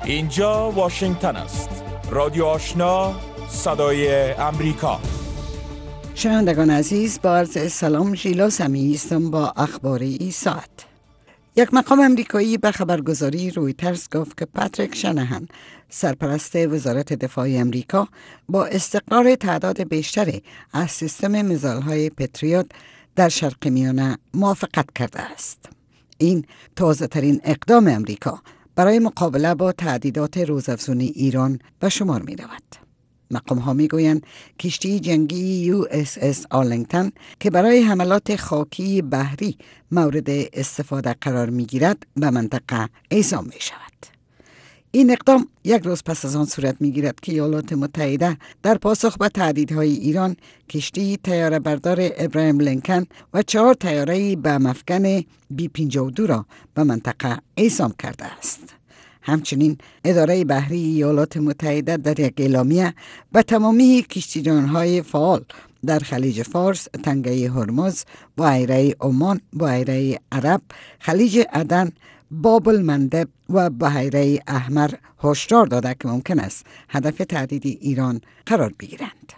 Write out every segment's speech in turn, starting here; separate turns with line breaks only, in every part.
اینجا واشنگتن است. رادیو آشنا، صدای امریکا.
شنوندگان عزیز، با عرض سلام، ژیلا سمیعی هستم با اخبار این ساعت. یک مقام امریکایی به خبرگزاری رویترز گفت که پاتریک شناهان، سرپرست وزارت دفاع امریکا، با استقرار تعداد بیشتری از سیستم میزایل‌های پتریوت در شرق میانه موافقت کرده است. این تازه ترین اقدام امریکا برای مقابله با تهدیدات روزافزون ایران به شمار می رود. مقام ها می گویند کشتی جنگی USS آرلینگتن که برای حملات خاکی بحری مورد استفاده قرار می گیرد به منطقه اعزام می شود. این اقدام یک روز پس از آن صورت می گیرد که ایالات متحده در پاسخ به تهدیدهای ایران کشتی طیاره بردار ابراهیم لینکن و 4 طیاره بم افکن B-52 را به منطقه اعزام کرده است. همچنین اداره بحری ایالات متحده در یک اعلامیه به تمامی کشتیران‌های فعال در خلیج فارس، تنگه هرمز، بحیره عمان، بحیره عرب، خلیج عدن، باب المندب و بحیره احمر هشدار داده که ممکن است هدف تهدید ایران قرار بگیرند.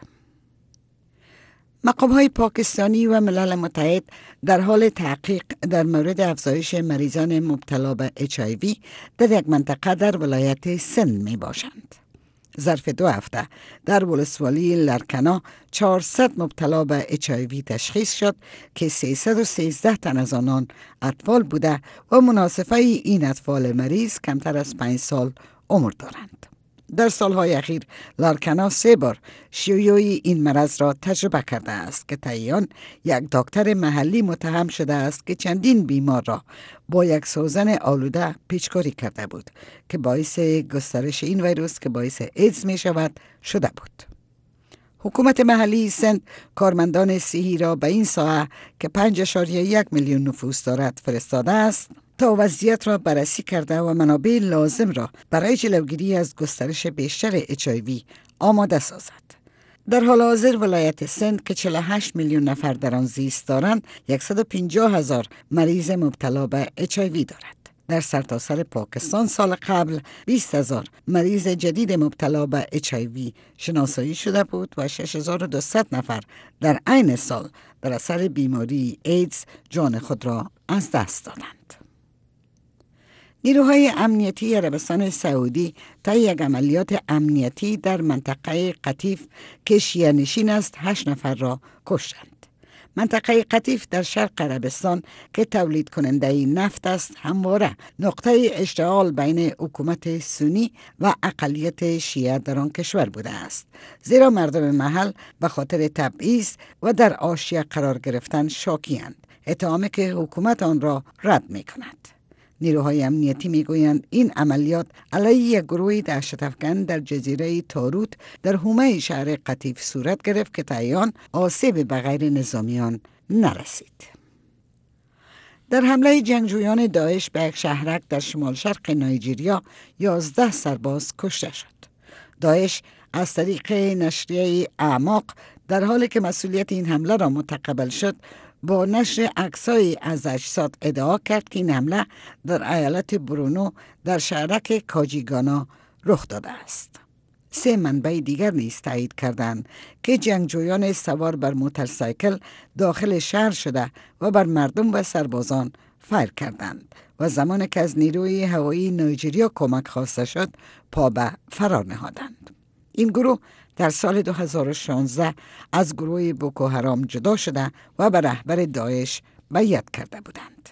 مقام‌های پاکستانی و ملل متحد در حال تحقیق در مورد افزایش مریضان مبتلا به HIV در یک منطقه در ولایت سند می باشند. ظرف 2 هفته در ولسوالی لرکنا 400 مبتلا به HIV تشخیص شد که 313 تن از آنان اطفال بوده و مناصفه این اطفال مریض کمتر از 5 سال عمر دارند. در سالهای اخیر لارکنا 3 بار شیوع این مرض را تجربه کرده است که طی آن یک دکتر محلی متهم شده است که چندین بیمار را با یک سوزن آلوده پیچکاری کرده بود که باعث گسترش این ویروس که باعث ایدز می شود شده بود. حکومت محلی سند کارمندان صحی را به این ساحه که 5.1 میلیون نفوس دارد فرستاده است تا وضعیت را بررسی کرده و منابع لازم را برای جلوگیری از گسترش بیشتر HIV آماده سازد. در حال حاضر ولایت سند که 48 میلیون نفر در آن زیست دارند 150,000 مریض مبتلا به HIV دارد. در سرتاسر پاکستان سال قبل 20,000 مریض جدید مبتلا به HIV شناسایی شده بود و 6,200 نفر در عین سال در اثر بیماری ایدز جان خود را از دست دادند. نیروهای امنیتی عربستان سعودی طی یک عملیات امنیتی در منطقه قطیف که شیعه نشین است 8 نفر را کشتند. منطقه قطیف در شرق عربستان که تولید کننده نفت است همواره نقطه اشتعال بین حکومت سنی و اقلیت شیعه در آن کشور بوده است، زیرا مردم محل به خاطر تبعیض و در حاشیه قرار گرفتن شاکی‌اند، اتهامی که حکومت آن را رد می کند. نیروهای امنیتی میگویند این عملیات علیه یک گروه دهشت‌افکن در جزیره تاروت در حومه شهر قطیف صورت گرفت که طی آن آسیب به غیر نظامیان نرسید. در حمله جنگجویان داعش به یک شهرک در شمال شرق نایجیریا 11 سرباز کشته شد. داعش از طریق نشریه اعماق در حالی که مسئولیت این حمله را متقبل شد با نشر عکسایی از اجساد ادعا کرد که این حمله در ایالت برونو در شهرک کاجیگانا رخ داده است. 3 منبع دیگر نیز تایید کردند که جنگجویان سوار بر موتورسایکل داخل شهر شده و بر مردم و سربازان فایر کردند و زمانی که از نیروی هوایی نایجیریا کمک خواسته شد پا به فرار نهادند. این گروه در سال 2016 از گروه بوکو حرام جدا شده و به رهبر داعش بیعت کرده بودند.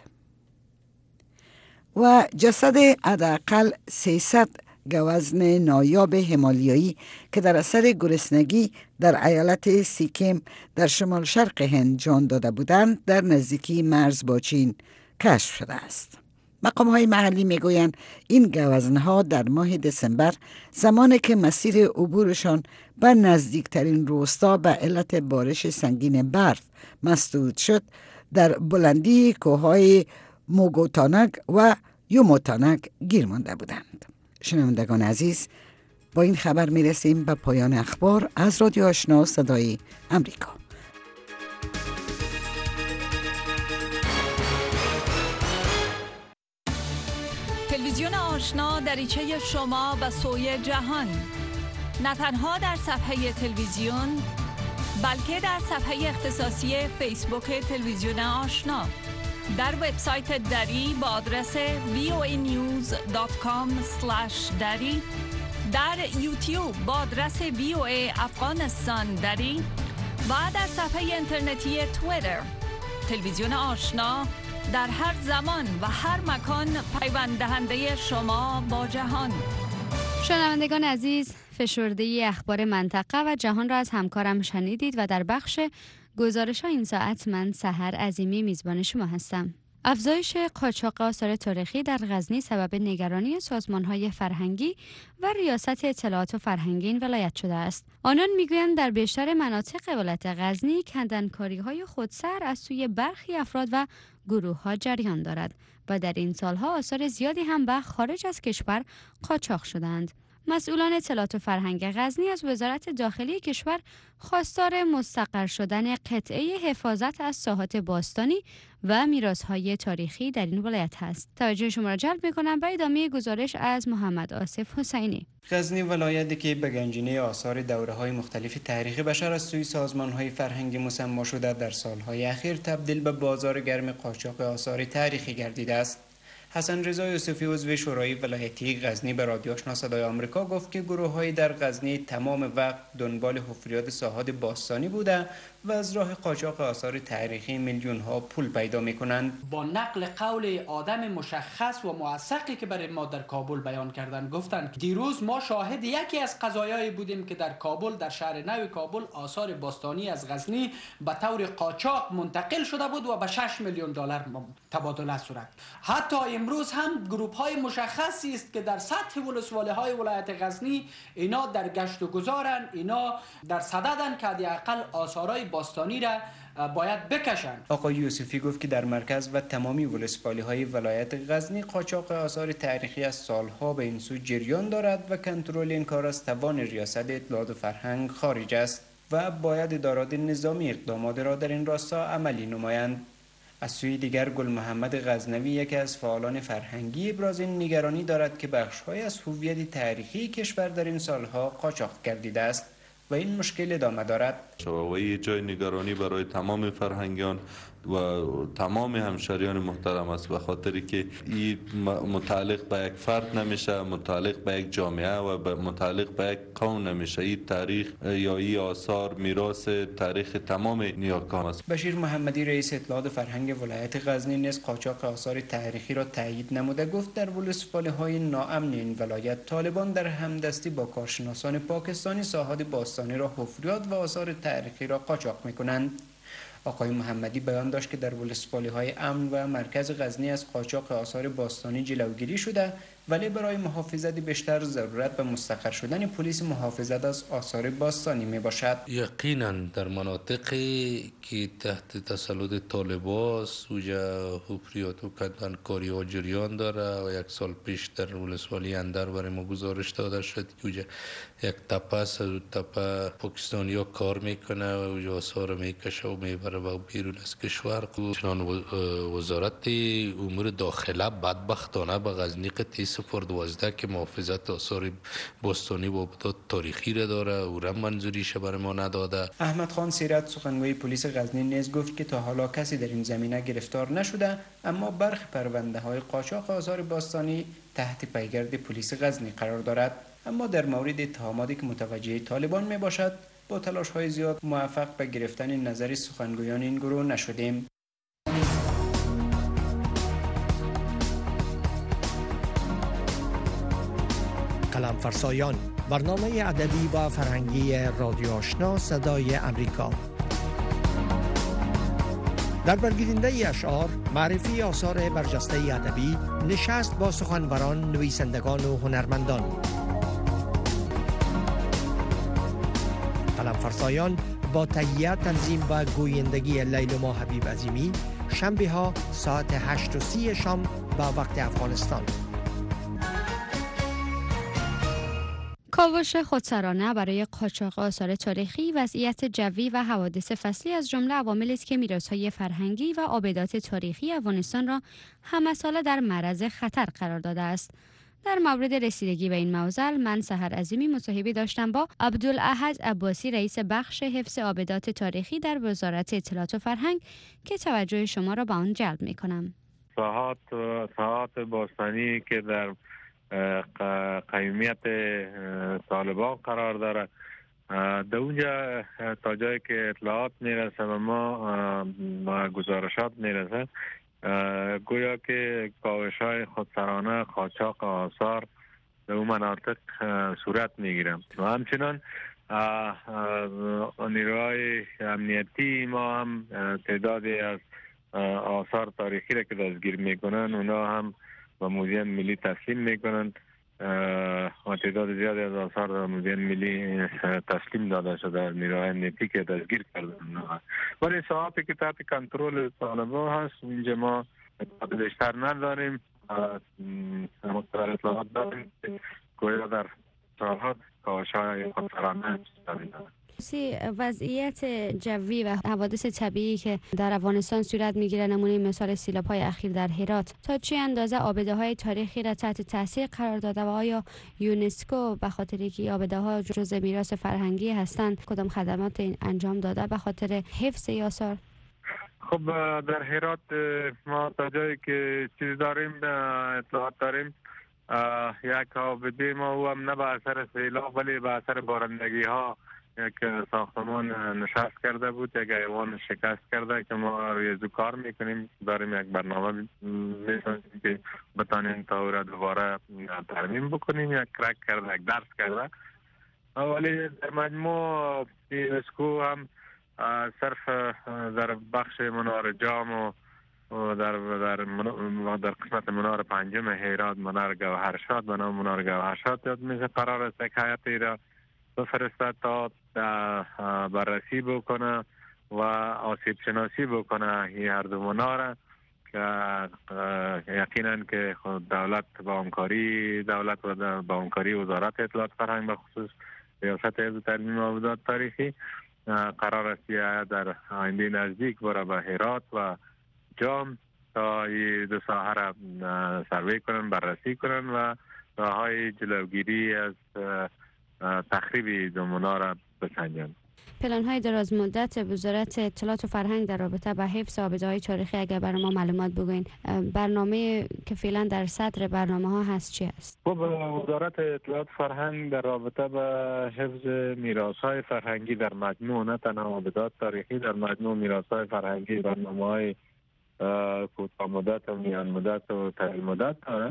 و جسد حداقل 300 گوزن نایاب همالیایی که در اثر گرسنگی در ایالت سیکیم در شمال شرق هند جان داده بودند در نزدیکی مرز با چین کشف شده است. مقام‌های محلی میگویند این گوزن‌ها در ماه دسامبر زمانی که مسیر عبورشان به نزدیکترین روستا به علت بارش سنگین برف مسدود شد در بلندی کوههای موگوتانگ و یوموتانگ گیر مانده بودند. شنوندگان عزیز، با این خبر میرسیم به پایان اخبار از رادیو آشنا صدای امریکا.
تلویزیون آشنا دریچه شما به سوی جهان، نه تنها در صفحه تلویزیون بلکه در صفحه اختصاصی فیسبوک تلویزیون آشنا، در وبسایت دری با آدرس voanews.com/dari، در یوتیوب با آدرس VOA افغانستان دری و در صفحه اینترنتی توییتر. تلویزیون آشنا در هر زمان و هر مکان پیوند دهنده شما با جهان.
شنوندگان عزیز، فشرده اخبار منطقه و جهان را از همکارم شنیدید و در بخش گزارش ها این ساعت من سحر عظیمی میزبان شما هستم. افزایش قاچاق آثار تاریخی در غزنی سبب نگرانی سازمان‌های فرهنگی و ریاست اطلاعات و فرهنگی این ولایت شده است. آنان میگویند در بیشتر مناطق ولایت غزنی کندنکاری‌های خودسر از سوی برخی افراد و گروه‌ها جریان دارد و در این سالها آثار زیادی هم به خارج از کشور قاچاق شدند. مسئولان اطلاعات و فرهنگ غزنی از وزارت داخلی کشور خواستار مستقر شدن قطعه حفاظت از ساحات باستانی و میراث‌های تاریخی در این ولایت هست. توجه شما را جلب می‌کنم به ادامه گزارش از محمد آصف حسینی.
غزنی ولایتی که به گنجینه آثار دوره‌های مختلف تاریخی بشر از سوی سازمان‌های فرهنگی مسما شده در سال‌های اخیر تبدیل به بازار گرم قاچاق آثار تاریخی گردیده است. حسن رضا یوسفی عضو شورای ولایتی غزنی به رادیو آشنا صدای آمریکا گفت که گروه‌های در غزنی تمام وقت دنبال حفریات ساحات باستانی بوده و از راه قاچاق آثار تاریخی میلیون‌ها پول پیدا می‌کنند.
با نقل قول آدم مشخص و موثقی که برای ما در کابل بیان کردن، گفتند دیروز ما شاهد یکی از قضایایی بودیم که در کابل، در شهر نو کابل، آثار باستانی از غزنی به طور قاچاق منتقل شده بود و به 6 میلیون دلار تبادله صورت. حتی امروز هم گروه‌های مشخصی است که در سطح ولسوالی‌های ولایت غزنی اینا در گشت و گذارن، اینا در صددن که حداقل آثارهای باستانی را باید بکشن.
آقای یوسفی گفت که در مرکز و تمامی ولسوالی‌های ولایت غزنی قاچاق آثار تاریخی از سالها به این سو جریان دارد و کنترل این کار از توان ریاست اطلاعات و فرهنگ خارج است و باید ادارات نظامی اقدامات را در این راستا عملی نمایند. از سوی دیگر گل محمد غزنوی، یکی از فعالان فرهنگی، ابراز نگرانی دارد که بخش‌های از هویت تاریخی کشور در این سالها قاچاق گردیده است و این مشکل ادامه دارد.
و یه جای نگرانی برای تمام فرهنگیان و تمام همشهریان محترم است، به خاطری که این متعلق به یک فرد نمیشه، متعلق به یک جامعه و متعلق به یک قوم نمیشه. این تاریخ یا این آثار میراث تاریخ تمام نیاکان است.
بشیر محمدی رئیس اطلاعات فرهنگ ولایت غزنی نیز قاچاق آثار تاریخی را تایید نموده گفت در ولسوالی‌های ناامن این ولایت طالبان در همدستی با کارشناسان پاکستانی ساحات باستانی را حفریات و آثار تاریخی را قاچاق می‌کنند. آقای محمدی بیان داشت که در ولسوالی‌های امن و مرکز غزنی از قاچاق آثار باستانی جلوگیری شده، ولی برای محافظت بیشتر ضرورت به مستقر شدن پلیس محافظت از آثار باستانی می باشد.
یقینا در مناطقی که تحت تسلط طالبان است، اوجا حفریات و کندنکاری ها جریان داره و یک سال پیش در ولسوالی اندر برای ما گزارش داده شد که اوجا یک تپه از تپه پاکستانی ها کار میکنه و اوجا آثار میکشه و میبره و بیرون از کشور. چنان وزارت امور داخله بدبختانه به غزنی قطعی 012 که محافظت آثار باستانی و ابداع تاریخی را داره او را منظوریش برای ما نداده.
احمد خان سیرت سخنگوی پلیس غزنی نیز گفت که تا حالا کسی در این زمینه گرفتار نشده، اما برخی پرونده های قاچاق آثار باستانی تحت پیگرد پلیس غزنی قرار دارد. اما در مورد اتهاماتی که متوجه طالبان می باشد با تلاش های زیاد موفق به گرفتن نظر سخنگویان این گروه نشدیم.
قلم فرسایان، برنامه ادبی و فرهنگی رادیو آشنا صدای امریکا. در برگزیدنده اشعار، معرفی آثار برجسته ادبی، نشست با سخنوران، نویسندگان و هنرمندان. قلم فرسایان با تهیه، تنظیم و گویندگی لیلما حبیب عظیمی، شنبه ها ساعت 8:30 شام با وقت افغانستان.
کاوش خودسرانه برای قاچاق آثار تاریخی، وضعیت جوی و حوادث فصلی از جمله عواملی است که میراث‌های فرهنگی و آبدات تاریخی افغانستان را همه‌ساله در معرض خطر قرار داده است. در مورد رسیدگی به این موضوع من سحر عظیمی مصاحبه داشتم با عبدالاحد عباسی، رئیس بخش حفظ آبدات تاریخی در وزارت اطلاعات و فرهنگ که توجه شما را به آن جلب می‌کنم.
ساحات باستانی که در قیمیت طالبان قرار داره، در اونجا تا جایی که اطلاعات میرسه و ما گزارشات میرسه، گویا که کاوش‌های خودسرانه قاچاق آثار در اون مناطق صورت میگیره و همچنان نیروهای امنیتی ما هم تعدادی از آثار تاریخی را که دستگیر میکنن اونا هم و موزیم ملی تسلیم میکنن و تعداد زیادی از آثار را موزیم ملی تسلیم داده شده نیروهای امنیتی که دستگیر کردن. ولی ساعتی که تحت کنترل طالبان هست اینجا ما بیشتر نداریم، مقدار اطلاعات داریم که گویا در ساحات کاوش‌های خودسرانه داریم.
وضعیت جوی و حوادث طبیعی که در افغانستان صورت میگیره، نمونه مثال سیلاب‌های اخیر در هرات، تا چه اندازه آبده‌های تاریخی را تحت تاثیر قرار داده و آیا یونسکو به خاطر که آبده‌ها جزء میراث فرهنگی هستند کدام خدمات انجام داده به خاطر حفظ آثار؟
خب در هرات ما تا جایی که چیز داریم اطلاعات داریم، یک آبده ما او هم نه به اثر سیلاب ولی به اثر بارندگی ها یک ساختمان نشست کرده بود، یک ایوان شکست کرده که ما روی زو کار میکنیم، داریم یک برنامه میسازیم که بتانیم تا او را دوباره ترمیم بکنیم. یک کرک کرده، یک درس کرده، ولی در مجموع یونسکو هم صرف در بخش منار جام و در قسمت منار پنجم هرات منار گوهرشاد به نام منار گوهرشاد یاد میشه، قرار است یک هیئتی را بفرسته تا بررسی بکنه و آسیب شناسی بکنه این هر دو منار، که یقینا که دولت با همکاری وزارت اطلاعات فرهنگ به خصوص ریاست حفظ ترمیم آبدات تاریخی قرار است در آینده نزدیک برای به هرات و جام تا این دو ساحه را سروی کنن، بررسی کنن و راههای جلوگیری از تخریب دو منار را بسنجن.
پلن‌های دراز مدت وزارت اطلاعات و فرهنگ در رابطه با حفظ آبده‌های تاریخی اگر برای ما معلومات بگوین، برنامه که فعلا در صدر برنامه‌ها هست چی است؟
خب وزارت اطلاعات فرهنگ در رابطه با حفظ میراث‌های فرهنگی در مجموع، نه تنها آبدات تاریخی، در مجموع میراث‌های فرهنگی برنامه‌های کوتاه مدت و میان مدت و طویل مدت داره.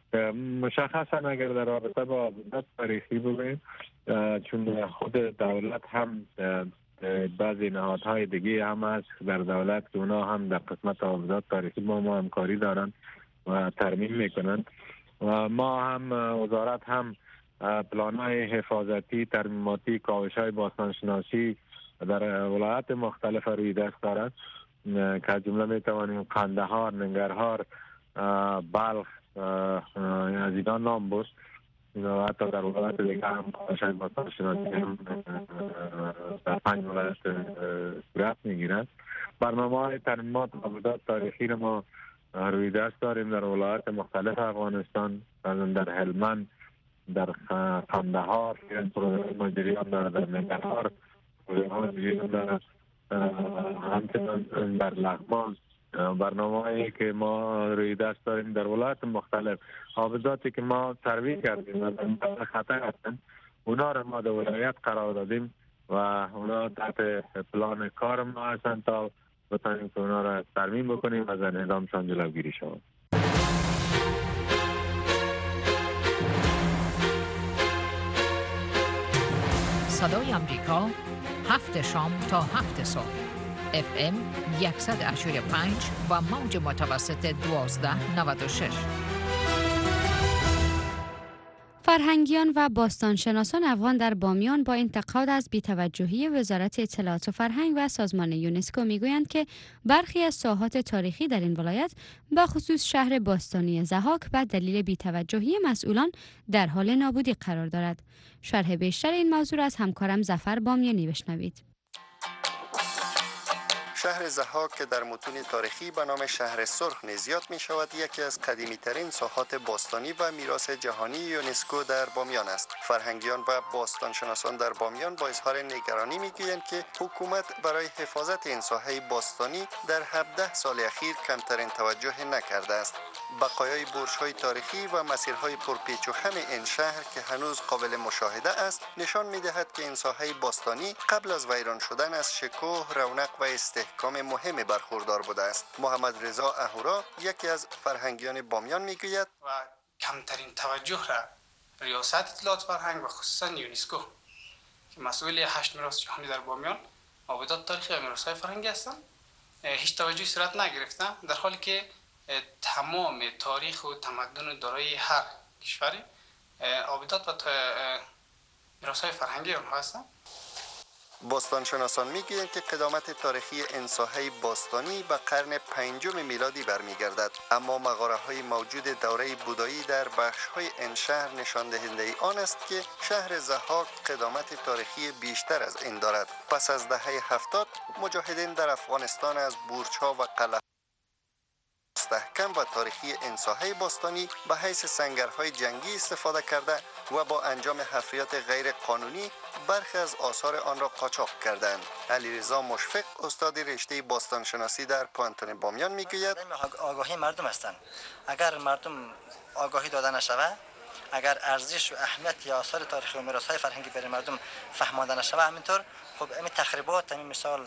مشخصا اگر در رابطه با آبدات تاریخی بگوییم، چون خود دولت هم بعضی نهادهای دیگه هم هست در دولت که اونا هم در قسمت آبدات تاریخی با ما همکاری دارن و ترمیم میکنن و ما هم وزارت هم پلان‌های حفاظتی، ترمیماتی، کاوش‌های باستانشناسی در ولایات مختلف روی دست دارد که از جمله میتوانیم قندهار، ننگرهار، بلخ از اینا نام برد. حتی در ولایت دیگه هم کاوش‌های باستانشناسی هم در 5 ولایت صورت میگیرد. برنامه‌های ترمیمات آبدات تاریخی رو ما روی دست داریم در ولایات مختلف افغانستان، در هلمند، در قندهار مجریان داره، در ننگرهار مجریان داره، همچنان در لغمان. برنامه‌ای که ما روی دست داریم در ولایات مختلف، آبداتی که ما سروی کردیم و در خطر هستن اونا رو ما در ولایت قرار دادیم و اونا تحت پلان کار ما هستن تا بتانیم که اونا رو ترمیم بکنیم و از انهدامشان جلوگیری شود.
صدای امریکا 7 شام تا 7 صبح FM 100.5 و موج متوسط 1296.
فرهنگیان و باستانشناسان افغان در بامیان با انتقاد از بی‌توجهی وزارت اطلاعات و فرهنگ و سازمان یونسکو میگویند که برخی از ساحات تاریخی در این ولایت به خصوص شهر باستانی ضحاک به دلیل بی‌توجهی مسئولان در حال نابودی قرار دارد. شرح بیشتر این موضوع از همکارم ظفر بامیانی بشنوید.
شهر ضحاک که در متون تاریخی به نام شهر سرخ نیز یاد می شود، یکی از قدیمی ترین ساحات باستانی و میراث جهانی یونسکو در بامیان است. فرهنگیان و باستانشناسان در بامیان با اظهار نگرانی می گویند که حکومت برای حفاظت این ساحه باستانی در 17 سال اخیر کمترین توجه نکرده است. بقایای برج‌های تاریخی و مسیرهای پرپیچ و خم این شهر که هنوز قابل مشاهده است نشان می دهد که این ساحه باستانی قبل از ویران شدن از شکوه، رونق و استحکام مهم برخوردار بوده است. محمد رضا اهورا یکی از فرهنگیان بامیان می گوید
و کمترین توجه را ریاست اطلاعات فرهنگ و خصوصا یونسکو که مسئول 8 میراث جهانی در بامیان، معبودات تاریخی و میراث‌های فرهنگی هستند، هیچ توجهی صورت نگرفتند، در حالی که تمام تاریخ و تمدن دارای هر کشوری معبودات و میراث‌های فرهنگی آنها هستند.
باستانشناسان میگویند که قدامت تاریخی این ساحه باستانی به قرن 5 میلادی برمیگردد، اما مغاره‌های موجود دوره بودایی در بخش‌های این شهر نشان دهنده آن است که شهر ضحاک قدامت تاریخی بیشتر از این دارد. پس از دهه 70 مجاهدین در افغانستان از برج‌ها و قلعه مستحکم و تاریخی این ساحه باستانی به حیث سنگرهای جنگی استفاده کرده و با انجام حفریات غیر قانونی برخی از آثار آن را قاچاق کردند. علیرضا مشفق استاد رشته باستانشناسی در پانتون بامیان میگوید
آگاهی مردم هستند. اگر مردم آگاهی داده نشود، اگر ارزش و اهمیت آثار تاریخی و میراث‌های فرهنگی برای مردم فهمانده نشود، همینطور خب این تخریبات، همین مثال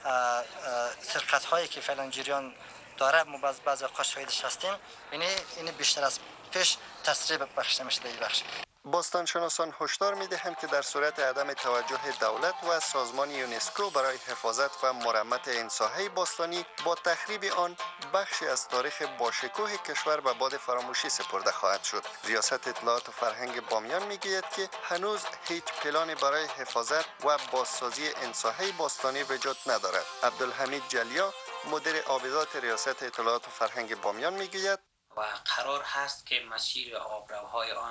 سرقت‌هایی که فعلا جریان داره ما بعضی اوقات شاهدش هستیم، این بیشتر از پیش تسریع بخش نمیشه در این بخش.
باستانشناسان هشدار می‌دهند که در صورت عدم توجه دولت و سازمان یونسکو برای حفاظت و مرمت این ساحه باستانی با تخریب آن بخشی از تاریخ باشکوه کشور به باد فراموشی سپرده خواهد شد. ریاست اطلاعات و فرهنگ بامیان میگوید که هنوز هیچ پلانی برای حفاظت و بازسازی این ساحه باستانی وجود ندارد. عبدالحمید جلیا مدیر آبیات ریاست اطلاعات و فرهنگ بامیان میگوید
و قرار هست که مسیر آبروهای آن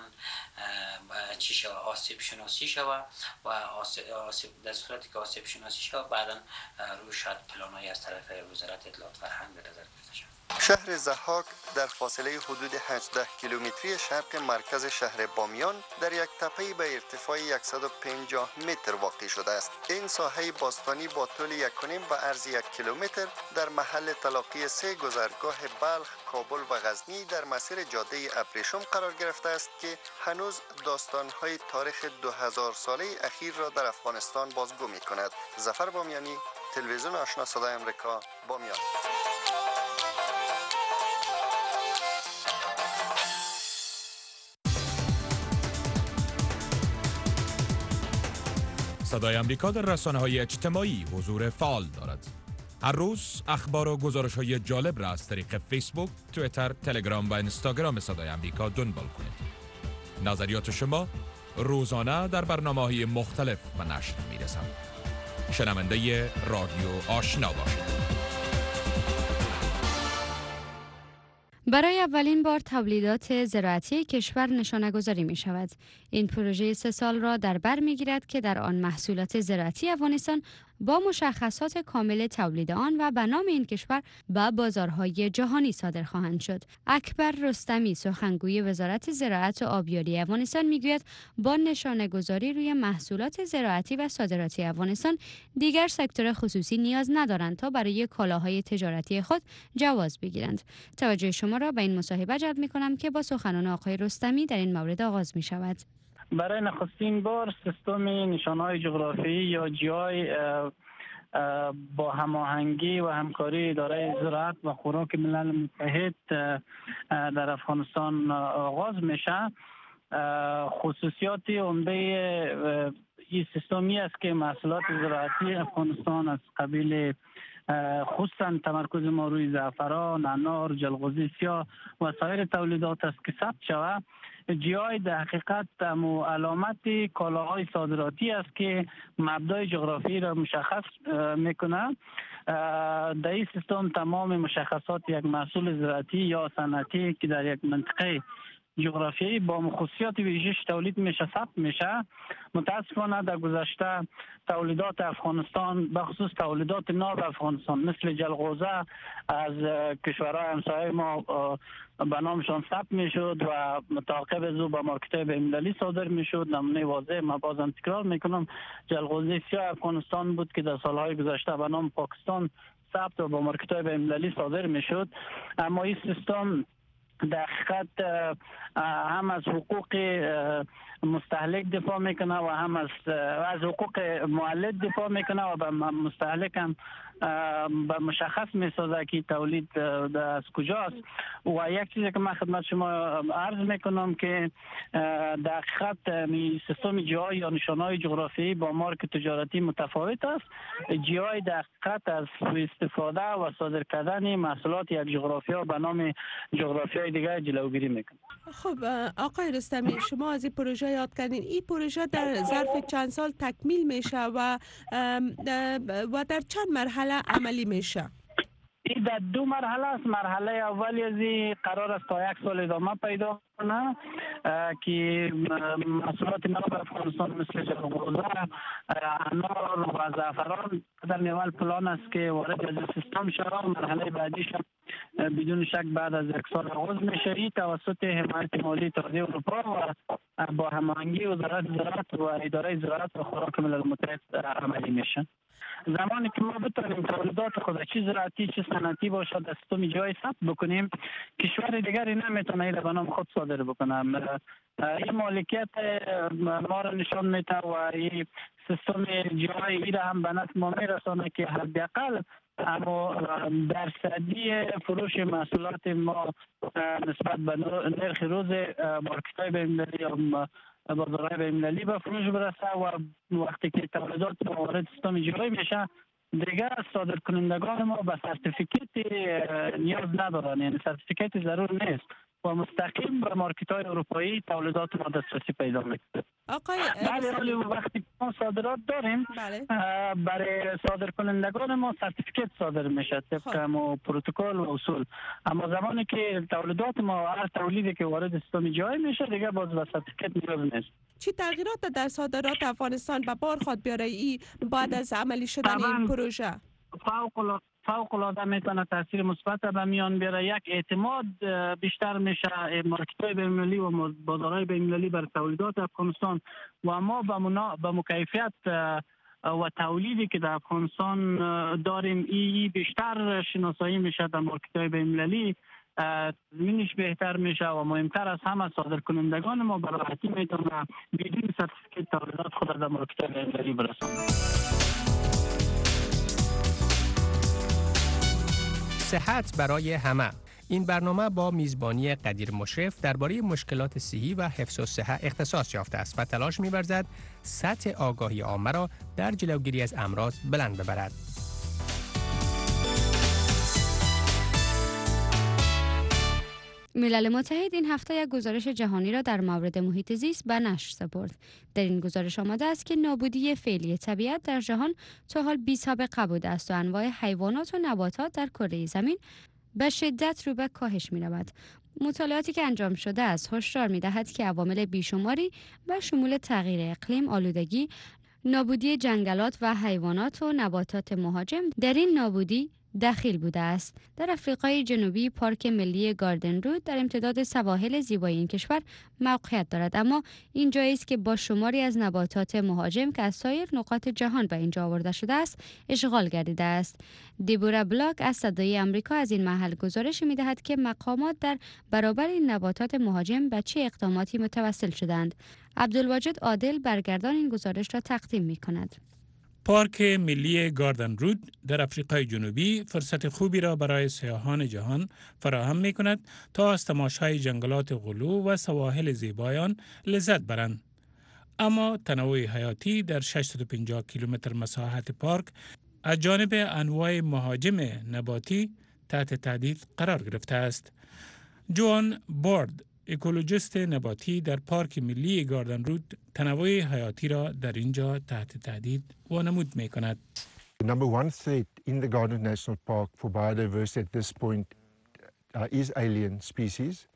چی شود، آسیب شناسی شود و در صورتی که آسیب شناسی شود بعدا روی شاید پلان‌هایی از طرف وزارت اطلاعات فرهنگ به نظر گرفته شود.
شهر ضحاک در فاصله حدود 18 کیلومتری شرق مرکز شهر بامیان در یک تپه‌ای به ارتفاع 150 متر واقع شده است. این ساحه باستانی با طول 1.5 و عرض 1 کیلومتر در محل تلاقی 3 گذرگاه بلخ، کابل و غزنی در مسیر جاده ابریشم قرار گرفته است که هنوز داستان‌های تاریخ 2000 ساله اخیر را در افغانستان بازگو می‌کند. ظفر بامیانی، تلویزیون آشنا صدای آمریکا، بامیان.
صدای آمریکا در رسانه‌های اجتماعی حضور فعال دارد. هر روز اخبار و گزارش‌های جالب را از طریق فیسبوک، توییتر، تلگرام و اینستاگرام صدای آمریکا دنبال کنید. نظریات شما روزانه در برنامه‌های مختلف و نشر می‌رسند. شنونده رادیو آشنا باشید.
برای اولین بار تولیدات زراعتی کشور نشانه‌گذاری می شود. این پروژه 3 سال را در بر می گیرد که در آن محصولات زراعتی افغانستان با مشخصات کامل تولید آن و به نام این کشور به بازارهای جهانی صادر خواهند شد. اکبر رستمی سخنگوی وزارت زراعت و آبیاری افغانستان میگوید با نشانه‌گذاری روی محصولات زراعتی و صادراتی افغانستان دیگر سکتور خصوصی نیاز ندارند تا برای کالاهای تجارتی خود جواز بگیرند. توجه شما را به این مصاحبه جلب می‌کنم که با سخنان آقای رستمی در این مورد آغاز می‌شود.
برای نخستین بار سیستم نشانه‌های جغرافیایی یا جی با هماهنگی و همکاری اداره زراعت و خوراک ملل متحد در افغانستان آغاز میشه. خصوصیات عمده این سیستمی است که محصولات زراعتی افغانستان از قبیل خصوصا تمرکز ما روی زعفران، انار، جلغوزی سیاه و سایر تولیدات است که ثبت شود. GI در حقیقت علامت کالاهای صادراتی است که مبدأ جغرافی را مشخص میکنه. در این سیستم تمام مشخصات یک محصول زراعتی یا صنعتی که در یک منطقه جغرافیایی با خصوصیات ویژه‌اش تولید میشه ثبت میشه. متاسفانه در گذشته تولیدات افغانستان به خصوص تولیدات ناب افغانستان مثل جلغوزه از کشورهای همسایه ما به نامشان ثبت میشد و متعاقب از او به مارکت‌های بین‌المللی صادر میشد. نمونه واضح ما بازم تکرار میکنم جلغوزه سیاه افغانستان بود که در سالهای گذشته به نام پاکستان ثبت و به مارکت‌های بین‌المللی صادر میشد. اما این سیستم در حقیقت هم از حقوق مستهلک دفاع میکنه و هم از حقوق مولد دفاع میکنه و به مستهلک هم به مشخص میسازه که تولید از کجاست. و یک چیزی که من خدمت شما عرض میکنم که در حقیقت سیستم GI یا نشانهای جغرافیایی با مارک تجارتی متفاوت است. GI در حقیقت از استفاده و صادر کردن محصولات یک جغرافیا به نام جغرافیای دیگه جلوگیری میکنه.
خب آقای رستمی، شما از این پروژه یاد کردین. این پروژه در ظرف چند سال تکمیل میشه و در چند مرحله عملی میشه؟
این در 2 مرحله است. مرحله اولی از این قرار است تا 1 سال ادامه پیدا کنه که محصولات ناب افغانستان مثل جلغوزه، انار و زعفران در اول پلان است که وارد از سیستم شود. مرحله بعدیش بدون شک بعد از 1 سال آغاز میشه. این توسط حمایت مالی اتحادیه اروپا و با هماهنگی وزارت زراعت و اداره زراعت و خوراک ملل متحد عملی میشه. زمانی که ما بتونیم تولیدات خود چه زراعتی چه صنعتی باشد در سیستم GI ثبت بکنیم، کشور دیگری نمیتونه این به نام خود صادر بکنه. این مالکیت ما را نشان میده و این سیستم GI این هم به نفع ما میرسانه که حداقل اما درصدی فروش محصولات ما نسبت به نرخ روز مارکت‌های بین‌المللی یا بازارهای بین‌المللی به فروش برسه و وقتی که تولیدات ما وارد سیستم GI میشه دیگر صادر کنندگان ما به سرتیفیکیت نیاز ندارن، یعنی سرتیفیکیت ضرور نیست و مستقیم به مارکت‌های اروپایی تولیدات ما دسترسی پیدا میکنه.
آقای
ولی وقتی ما صادرات داریم برای صادر کنندگان ما سرتیفیکیت صادر میشه طبق ما پروتکل و اصول. اما زمانی که تولیدات ما هر تولیدی که وارد سیستم GI میشه دیگه باز به سرتیفیکیت نیاز نیست.
چی تغییرات در صادرات به بار خواهد بیاره ای بعد از عملی شدن این پروژه؟
فوق العاده میتونه تاثیر مثبت به میان بیاره. یک اعتماد بیشتر میشه مارکت‌های بین‌المللی و بازارهای بین‌المللی بر تولیدات افغانستان و ما به مکیفیت و تولیدی که در افغانستان داریم ای بیشتر شناسایی میشه در مارکت‌های بین‌المللی، تضمینش بهتر میشه و مهمتر از همه صادر کنندگان ما به راحتی میتونه بدون سرتیفیکیت تولیدات خود در مارکت‌های بین‌المللی برسونن.
صحت برای همه. این برنامه با میزبانی قدیر مشرف درباره مشکلات صحی و حفظ الصحه اختصاص یافته است و تلاش می‌ورزد سطح آگاهی عامه را در جلوگیری از امراض بلند ببرد.
ملل متحد این هفته یک گزارش جهانی را در مورد محیط زیست به نشر سپرد. در این گزارش آمده است که نابودی فعلی طبیعت در جهان تا حال بی‌سابقه بوده است و انواع حیوانات و نباتات در کره زمین به شدت رو به کاهش می‌رود. مطالعاتی که انجام شده است هشدار می‌دهد که عوامل بیشماری به شمول تغییر اقلیم، آلودگی، نابودی جنگلات و حیوانات و نباتات مهاجم در این نابودی دخیل بوده است. در آفریقای جنوبی پارک ملی گاردن رود در امتداد سواحل زیبای این کشور موقعیت دارد، اما این جایی است که با شماری از نباتات مهاجم که از سایر نقاط جهان به اینجا آورده شده است اشغال گردیده است. دیبورا بلاک از صدای آمریکا از این محل گزارش می‌دهد که مقامات در برابر این نباتات مهاجم به چه اقداماتی متوسل شدند. عبدالواجد عادل برگردان این گزارش را تقدیم می‌کند.
پارک ملی گاردن رود در آفریقای جنوبی فرصت خوبی را برای سیاحان جهان فراهم می کند تا از تماشای جنگلات غلو و سواحل زیبای آن لذت برند. اما تنوع حیاتی در 650 کیلومتر مساحت پارک از جانب انواع مهاجم نباتی تحت تهدید قرار گرفته است. جوان بارد، اکولوژیست نباتی در پارک ملی گاردن رود، تنوع حیاتی را در اینجا تحت تهدید وانمود می کند.
Number one threat in the Garden National Park for biodiversity at this point is alien species.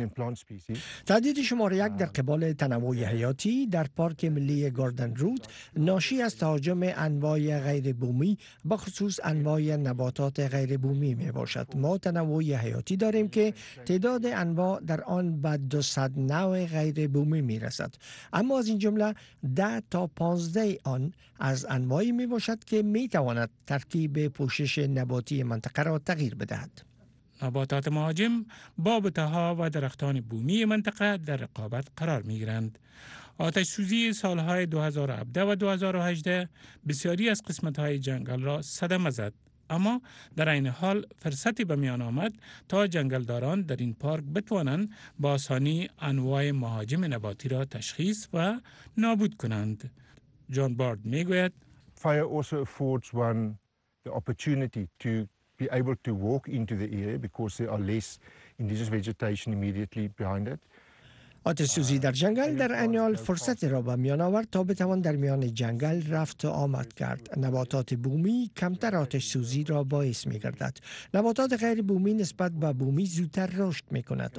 تهدید شماره یک در قبال تنوع حیاتی در پارک ملی گاردن رود ناشی از تهاجم انواع غیر بومی به خصوص انواع نباتات غیر بومی می باشد. ما تنوع حیاتی داریم که تعداد انواع در آن به 200 نوع غیر بومی می رسد، اما از این جمله 10 تا 15 آن از انواعی می باشد که می تواند ترکیب پوشش نباتی منطقه را تغییر بدهد.
نباتات مهاجم با بوته‌ها و درختان بومی منطقه در رقابت قرار می گیرند. آتش سوزی سالهای 2017 و 2018 بسیاری از قسمت‌های جنگل را صدمه زد، اما در این حال فرصتی به میان آمد تا جنگلداران در این پارک بتوانند با آسانی انواع مهاجم نباتی را تشخیص و نابود کنند. جان بارد می گوید
Fire also affords one the opportunity to be able to walk into the area because there are less indigenous vegetation immediately behind it.
آتش سوزی در جنگل در عین حال فرصت را به میان آورد تا بتوان در میان جنگل رفت و آمد کرد. نباتات بومی کمتر آتش سوزی را باعث می گردد. نباتات غیر بومی نسبت به بومی زودتر رشد می کند.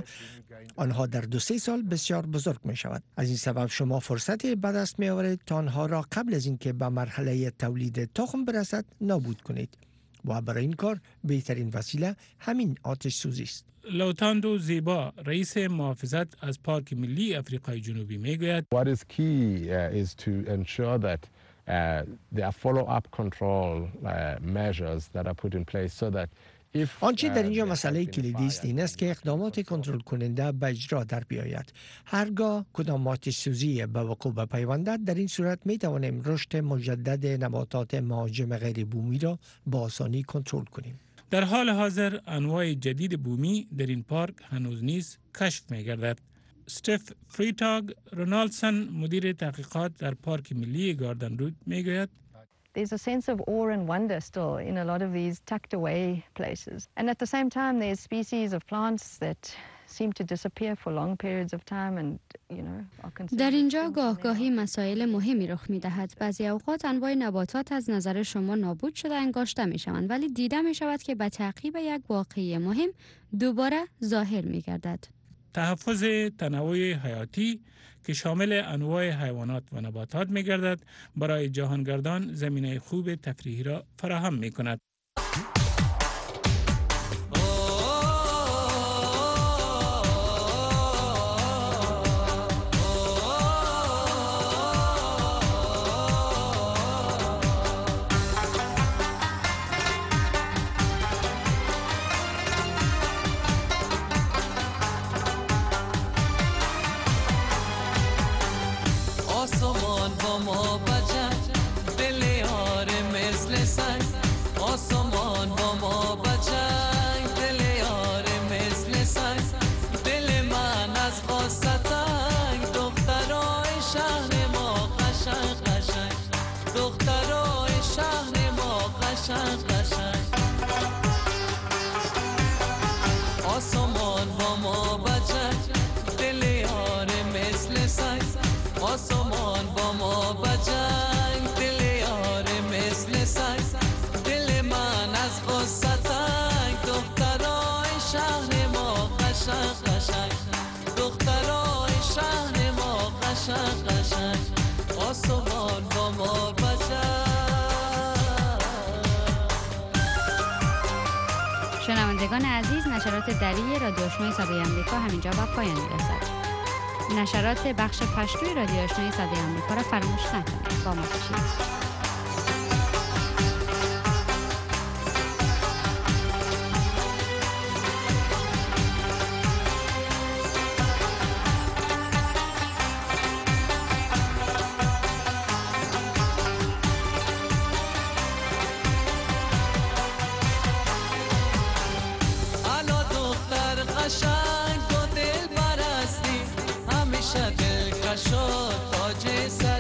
آنها در 2-3 سال بسیار بزرگ می شود. از این سبب شما فرصتی به دست می آورید تا آنها را قبل از اینکه به مرحله تولید تخم برسد نابود کنید. و برای این کار بهترین وسیله همین آتش سوزی است.
لوتاندو زیبا، رئیس محافظت از پارک ملی آفریقای جنوبی میگوید
What is key is to ensure that there are follow-up control measures that are put in place so that
آنچه در اینجا مسئله کلیدی است این است که اقدامات کنترل کننده به اجرا در بیاید. هرگاه کدام آتش سوزی به وقوع بپیوندد، در این صورت می توانیم رشد مجدد نباتات مهاجم غیر بومی را با آسانی کنترل کنیم.
در حال حاضر انواع جدید بومی در این پارک هنوز نیز کشف می گردد. استف فریتاگ رونالدسون، مدیر تحقیقات در پارک ملی گاردن رود میگوید
There's a sense of awe and wonder still in a lot of these tucked away places. And at the same time, there's species of plants that seem to disappear for long periods of time and, are considered.
در اینجا گاهی مسائل مهمی رخ می‌دهد. بعضی اوقات انواع نباتات از نظر شما نابود شده انگاشته می‌شوند، ولی دیده می‌شود که به تعقیب یک واقعه مهم دوباره ظاهر می‌گردد.
تحفظ تنوع حیاتی که شامل انواع حیوانات و نباتات می‌گردد، برای جهانگردان زمینه خوب تفریحی را فراهم می‌کند.
شنوندگان عزیز، نشرات دری رادیو آشنای صدای آمریکا همینجا به پایان می‌رسد. نشرات بخش پشتوی رادیو آشنای صدای آمریکا را فراموش نکنید. با ما باشید.
قشنگ و دل برستی همیشه دلکش و تاج سر